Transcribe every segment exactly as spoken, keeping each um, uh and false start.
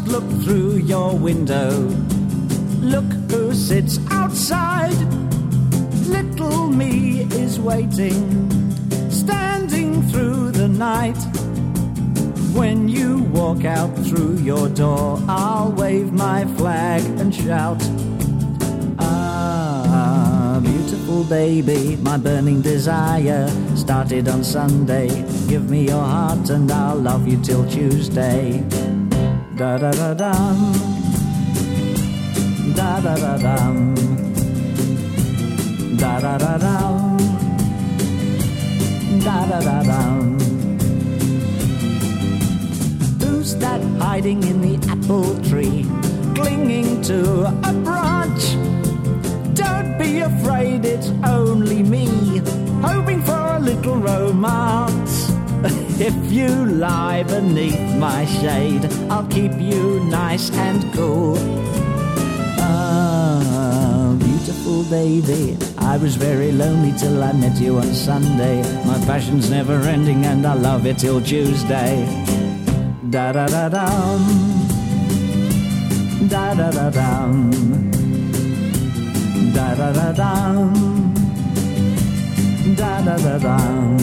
look through your window. Look who sits outside. Little me is waiting, standing through the night. When you walk out through your door, I'll wave my flag and shout, ah, beautiful baby, my burning desire started on Sunday. Give me your heart and I'll love you till Tuesday. Da-da-da-dum, da-da-da-dum, da-da-da-dum, da-da-da-dum. Who's that hiding in the apple tree, clinging to a branch? Don't be afraid, it's only me, hoping for a little romance. If you lie beneath my shade, I'll keep you nice and cool. Ah, beautiful baby, I was very lonely till I met you on Sunday. My passion's never ending and I love it till Tuesday. Da-da-da-dum, da-da-da-dum, da-da-da-dum, da-da-da-dum,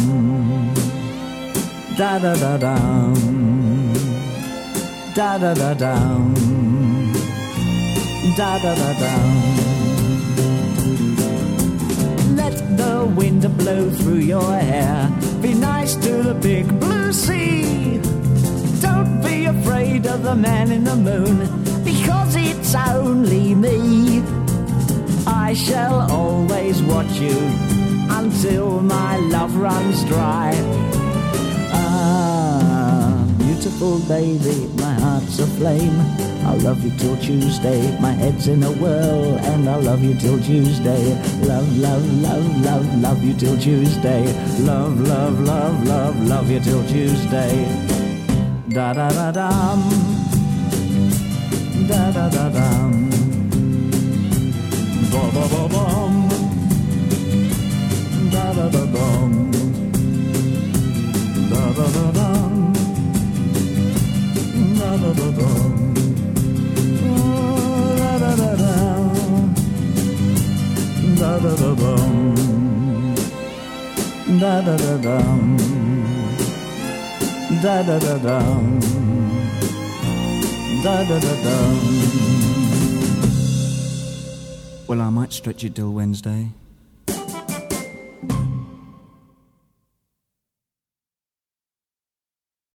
da-da-da-dum, da-da-da-dum, da-da-da-dum. Let the wind blow through your hair, be nice to the big blue sea. Don't be afraid of the man in the moon, because it's only me. I shall always watch you until my love runs dry. Ah, beautiful baby, my heart's aflame. I'll love you till Tuesday. My head's in a whirl and I'll love you till Tuesday. Love, love, love, love, love you till Tuesday. Love, love, love, love, love you till Tuesday. Da-da-da-dum, da-da-da-dum, ba-ba-ba-bum, da-da-da-dum, da-da-da-dum, da-da-da-dum, da-da-da-dum, da-da-da-dum, da-da-da-dum, da-da-da-dum, da-da-da-dum. Well, I might stretch it till Wednesday.